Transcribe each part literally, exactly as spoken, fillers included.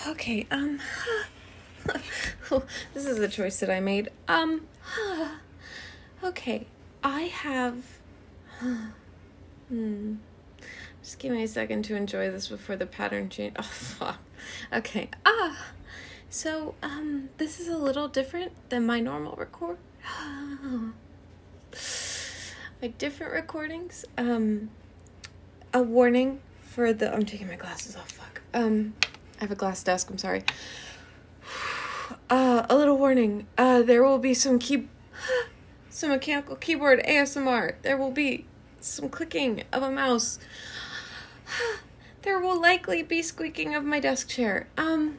Okay, um, this is a choice that I made. Um, okay, I have, hmm, just give me a second to enjoy this before the pattern change. Oh, fuck. Okay, ah, so, um, this is a little different than my normal record. My different recordings, um, a warning for the, I'm taking my glasses off, fuck, um, I have a glass desk, I'm sorry. Uh, a little warning, uh, there will be some key, some mechanical keyboard A S M R, there will be some clicking of a mouse, there will likely be squeaking of my desk chair, um,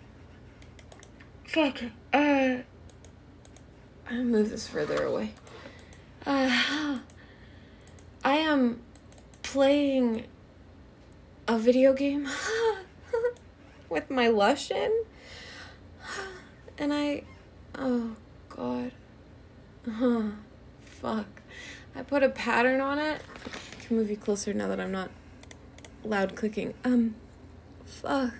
fuck, uh, I'll move this further away, uh, I am playing a video game with my Lush in, and I, oh god, huh, fuck, I put a pattern on it. I can move you closer now that I'm not loud clicking, um, fuck,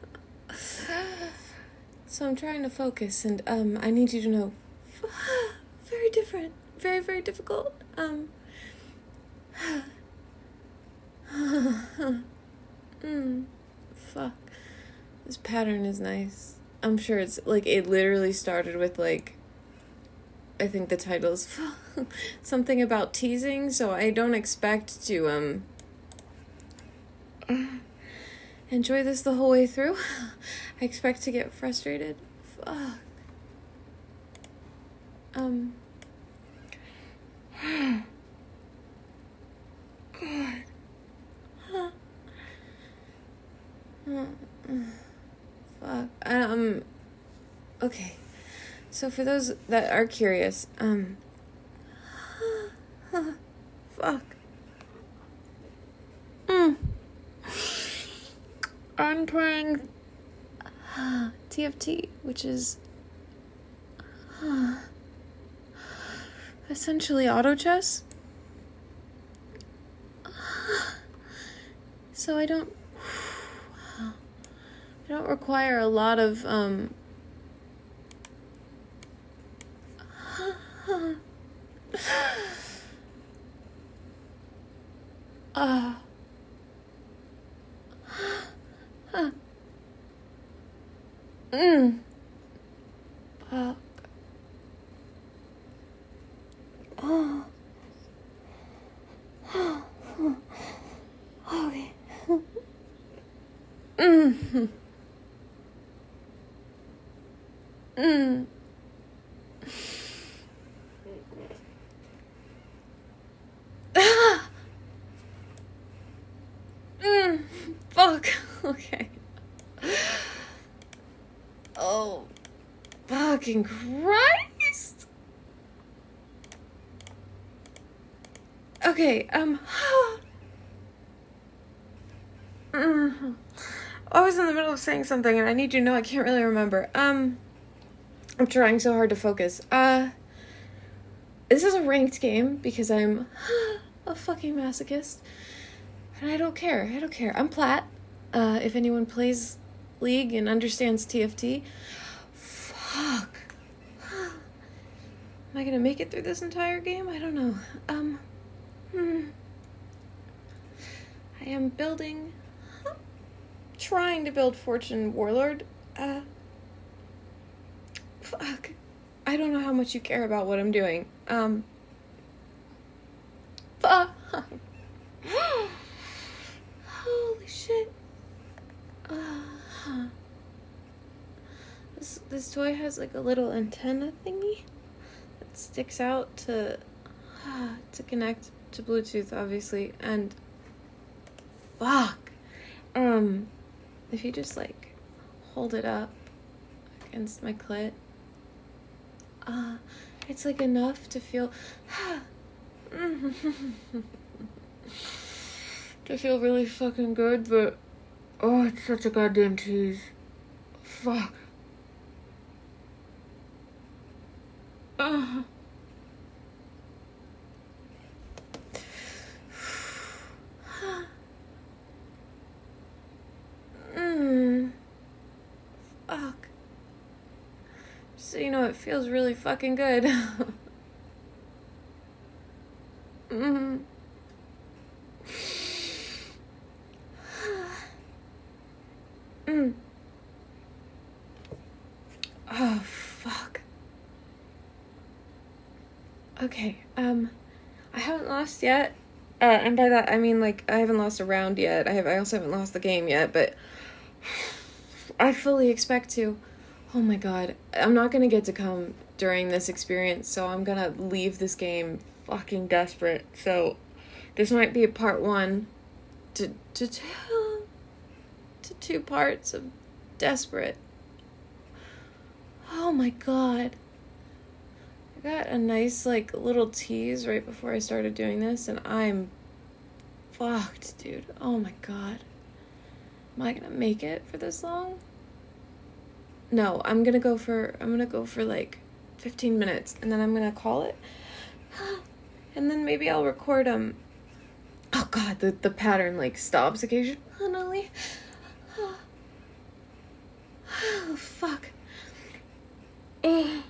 so I'm trying to focus, and, um, I need you to know, very different, very, very difficult, um, mm, fuck. This pattern is nice. I'm sure it's, like, it literally started with, like, I think the title's something about teasing, so I don't expect to, um, enjoy this the whole way through. I expect to get frustrated. Fuck. Um. God. Huh. Uh, fuck. Um. Okay. So for those that are curious, um. Fuck. Mm. I'm playing T F T, which is essentially auto chess. So I don't I don't require a lot of um uh mm fuck. Oh. Okay. Mm. Mm. Ah. Mm. Fuck. Okay. Oh. Fucking Christ. Okay, um. mm. I was in the middle of saying something and I need you to know I can't really remember. Um, I'm trying so hard to focus. Uh, this is a ranked game because I'm a fucking masochist. And I don't care. I don't care. I'm plat. Uh, if anyone plays League and understands T F T. Fuck. Am I gonna make it through this entire game? I don't know. Um, hmm. I am building... trying to build Fortune Warlord. Uh, fuck. I don't know how much you care about what I'm doing. Um, fuck. Holy shit. Uh, this, this toy has like a little antenna thingy that sticks out to, uh, to connect to Bluetooth, obviously, and fuck. Um, if you just, like, hold it up against my clit, uh, it's, like, enough to feel, to feel really fucking good, but, oh, it's such a goddamn tease. Fuck. Uh. mm. Fuck. So, you know, it feels really fucking good. mm-hmm. mm. Oh, fuck. Okay, um, I haven't lost yet. Uh, and by that, I mean, like, I haven't lost a round yet. I have, I also haven't lost the game yet, but I fully expect to. Oh my god. I'm not gonna get to come during this experience, so I'm gonna leave this game fucking desperate. So, this might be a part one to, to two, to two parts of desperate. Oh my god. I got a nice, like, little tease right before I started doing this, and I'm fucked, dude. Oh my god. Am I gonna make it for this long? No, I'm gonna go for, I'm gonna go for, like, fifteen minutes, and then I'm gonna call it. And then maybe I'll record, um, oh god, the, the pattern, like, stops occasionally. Oh, fuck. Oh.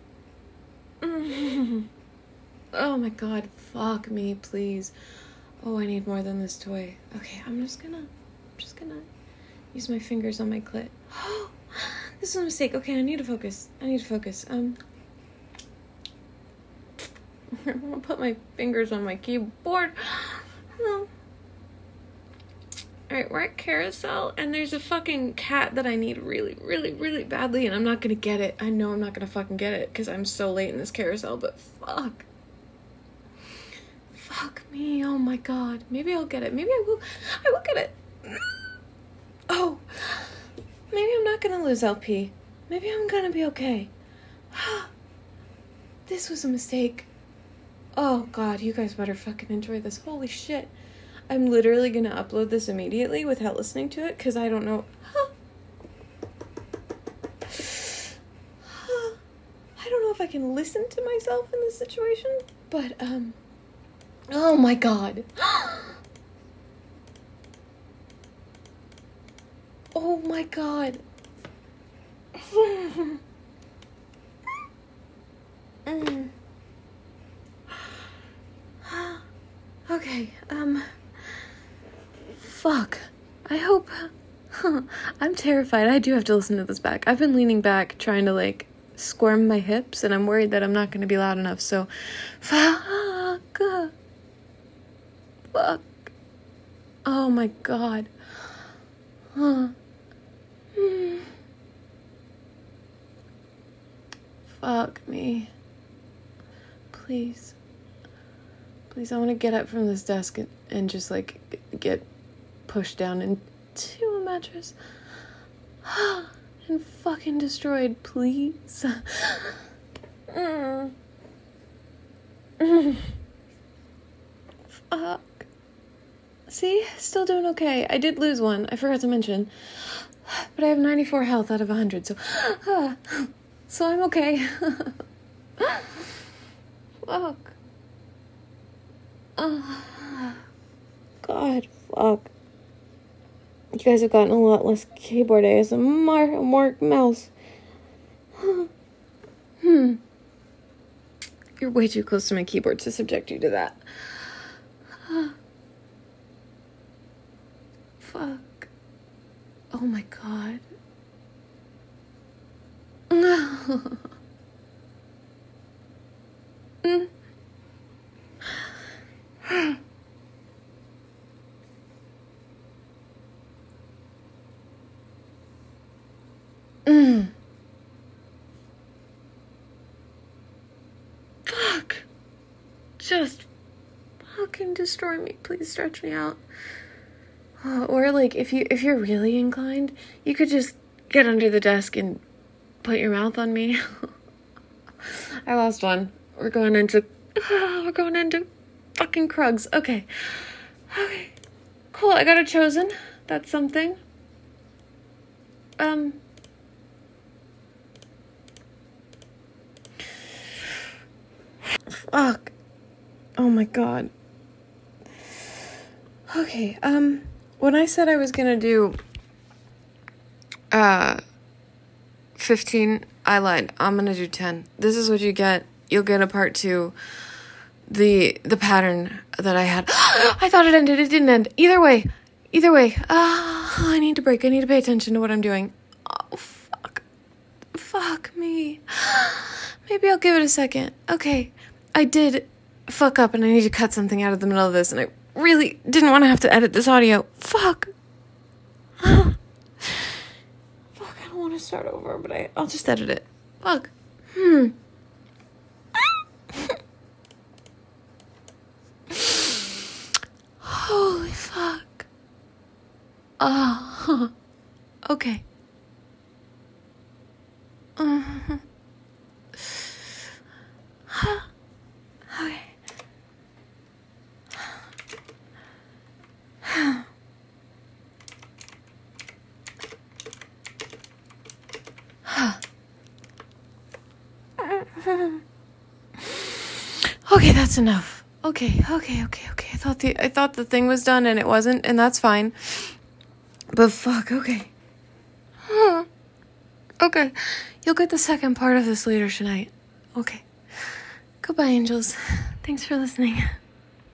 Oh my god, fuck me, please. Oh, I need more than this toy. Okay, I'm just gonna, I'm just gonna use my fingers on my clit. Oh, this is a mistake. Okay, I need to focus. I need to focus. Um, I'm gonna put my fingers on my keyboard. Oh. Alright, we're at Carousel, and there's a fucking cat that I need really, really, really badly, and I'm not gonna get it. I know I'm not gonna fucking get it, because I'm so late in this carousel, but fuck. Fuck me, oh my god. Maybe I'll get it. Maybe I will, I will get it. Oh, maybe I'm not gonna lose L P. Maybe I'm gonna be okay. This was a mistake. Oh god, you guys better fucking enjoy this. Holy shit. I'm literally gonna upload this immediately without listening to it, because I don't know. I don't know if I can listen to myself in this situation, but, um, oh my god. Oh my god. mm. Okay, um... Fuck. I hope... I'm terrified. I do have to listen to this back. I've been leaning back, trying to, like, squirm my hips, and I'm worried that I'm not going to be loud enough, so... Fuck. Fuck. Oh my god. Huh. Hmm. Fuck me. Please. Please, I want to get up from this desk and, and just, like, get pushed down into a mattress. And fucking destroyed, please. mm. Mm. Fuck. See? Still doing okay. I did lose one. I forgot to mention. But I have ninety-four health out of one hundred, so... So I'm okay. Fuck. Oh, God, fuck. You guys have gotten a lot less keyboard A S M R, more mouse. Hmm. You're way too close to my keyboard to subject you to that. Fuck. Oh my god. mm. mm. Fuck. Just fucking destroy me. Please stretch me out. Uh, or like if you if you're really inclined, you could just get under the desk and put your mouth on me. I lost one. We're going into uh, we're going into fucking Krugs. Okay. Okay. Cool. I got a chosen. That's something. Um. Fuck. Oh my god. Okay. Um. When I said I was gonna do, uh, fifteen. I lied. I'm gonna do ten. This is what you get. You'll get a part two. The the pattern that I had. I thought it ended. It didn't end. Either way. Either way. Ah, I need to break. I need to pay attention to what I'm doing. Oh, fuck. Fuck me. Maybe I'll give it a second. Okay. I did fuck up and I need to cut something out of the middle of this and I really didn't want to have to edit this audio. Fuck. Fuck, I don't want to start over, but I, I'll just edit it. Fuck. Hmm. Holy fuck. Oh. Okay. Uh-huh. Okay. Okay, that's enough. Okay, okay, okay, okay. I thought the I thought the thing was done and it wasn't, and that's fine. But fuck, okay. Huh. Okay. You'll get the second part of this later tonight. Okay. Goodbye, angels. Thanks for listening.